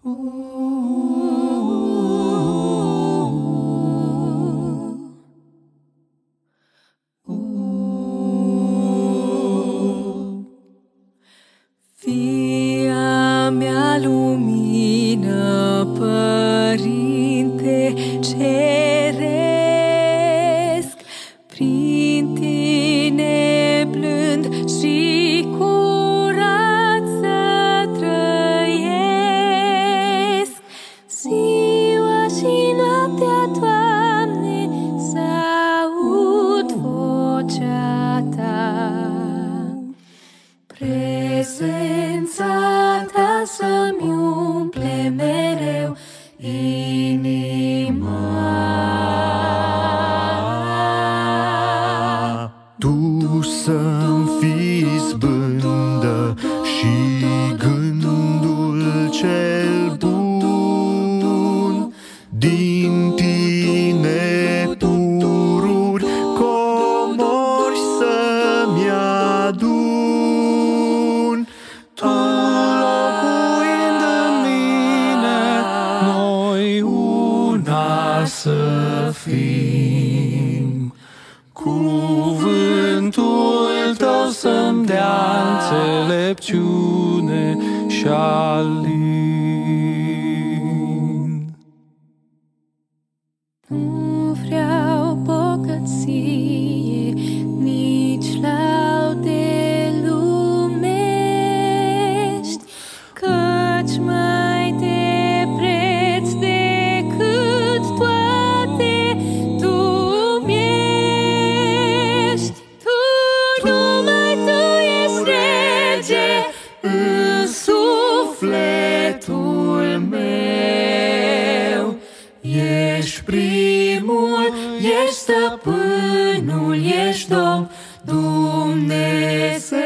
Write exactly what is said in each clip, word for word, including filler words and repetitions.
Fia mea lumină, Părinte ceresc, prin tine blând și curat să trăiesc. Ziua și noaptea, Doamne, s-aud vocea Ta. Prezența Ta să-mi umple mereu inima. Tu să-mi fii izbândă și gândul cel bun, din tine pururi comori să-mi adun. Tu locuind în mine, noi una să fim. Cuvântul Tău să-mi dea înțelepciune și alin. Nu vreau bogăție, nici laude lumești, căci mai de preț decât toate Tu-mi ești. Tu, numai Tu ești rege în sufletul meu. Ești primul, ești stăpânul, ești Domn, Dumnezeu.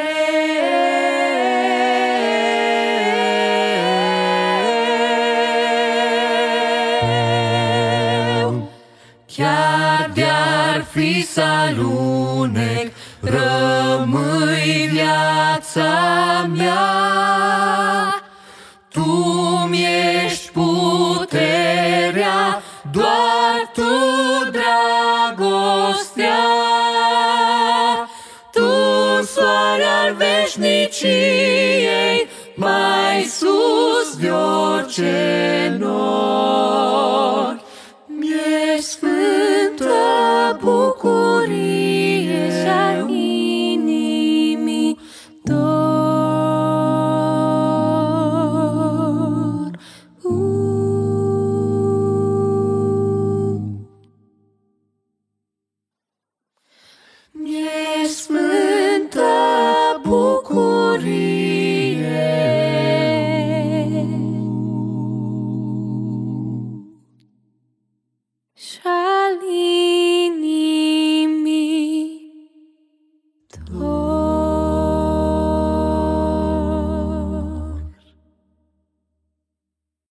Chiar de-ar fi să alunec, rămâi viața mea. Tu-mi ești puterea, doar Tu dragostea. Tu, soare al veșniciei, mai sus